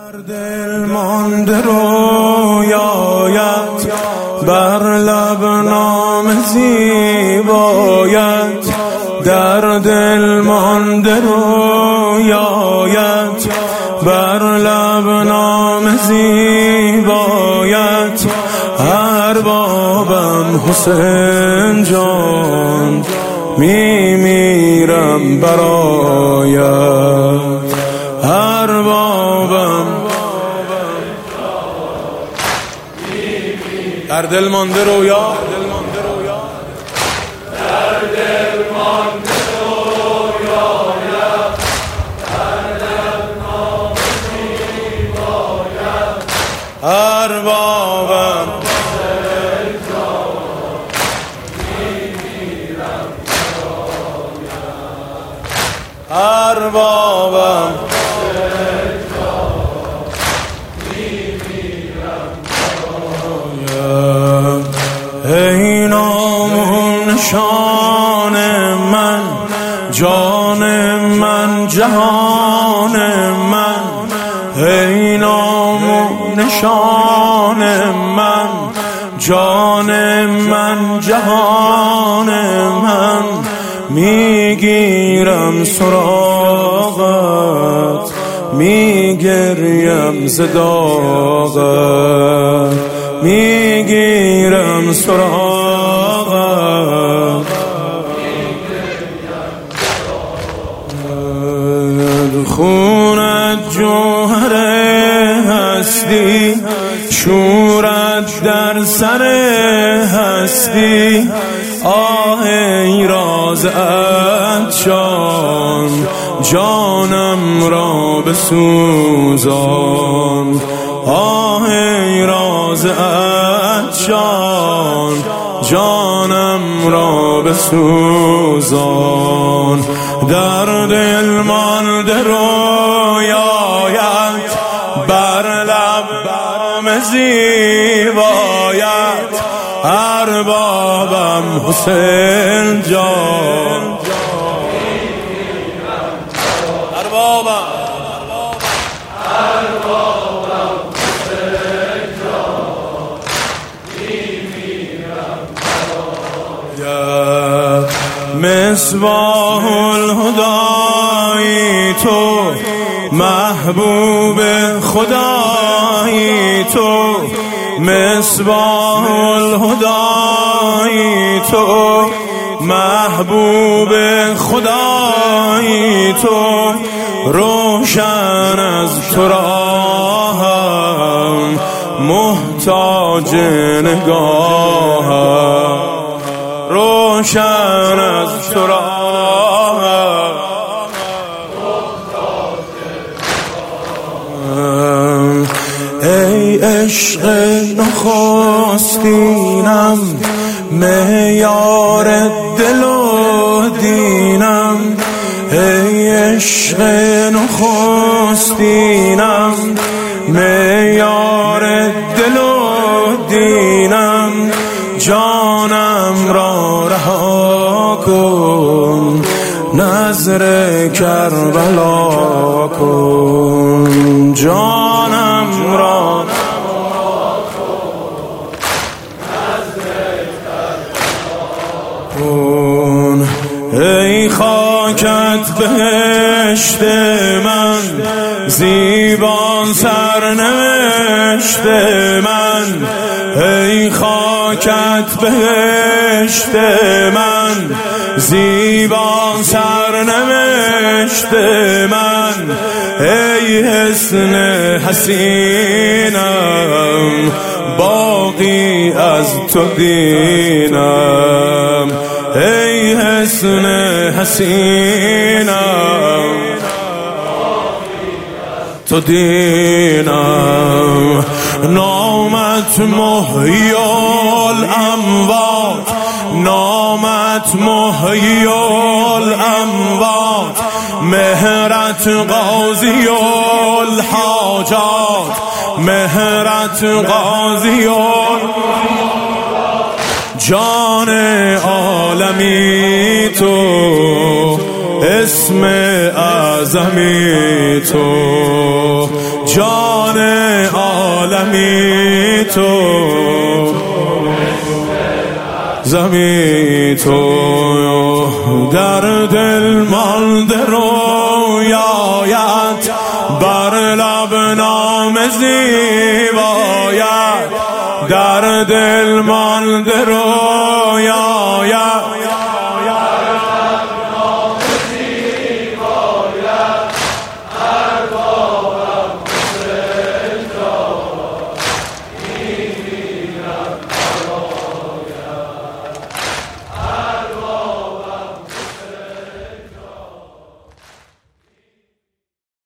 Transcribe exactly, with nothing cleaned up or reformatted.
در دل مانده رویایت، بر لب نام زیبایت. در دل مانده رویایت، بر لب نام زیبایت. اربابم حسین جان، می میرم برایت. اربابم در دل مانده رویا، در دل مانده رویایت، در لب نام زیبایت. اربابم اربابم ای نام و نشان من، جان من، جهان من. ای نام و نشان من، جان من، جهان من. میگیرم سراغت، میگریم ز داغت. میگیرم سراغت، خونت جوهر هستی، شورت در سر هستی. آه ای راز عطشان، جانم را بسوزان. آه ای راز عطشان، جانم را بسوزان. در دل مانده رویایت، بر لب نام زیبایت. اربابم حسین جان، اربابم اربابم حسین جان، میمیرم برایت. مصباح الهدایی تو، محبوب خدایی تو. مصباح الهدایی تو، محبوب خدایی تو. روشن از تو راهم، محتاج نگاهم. روشن از تو راهم، ای عشق نخستینم، معیار دل و دینم. ای عشق نخستینم، معیار دل و دینم. جانم را رها کن، نظر کربلا کن. جانم را رها کن. ای خاکت بهشت من، زیبا سرنوشت من. ای خاکت بهشت من، زیبا سرنوشت من. ای حسن حسینم، باقی از تو دینم. ای حسن حسینم، تو دینم. نامت محیی الاموات، نامت محیی الاموات. مهرت قاضی الحاجات، مهرت قاضی الحاجات. جان عالمی تو، اسم اعظمی تو. جان زمین تو زمین تو در دل مانده رویایت بر لب نام زیبایت در دل مانده رو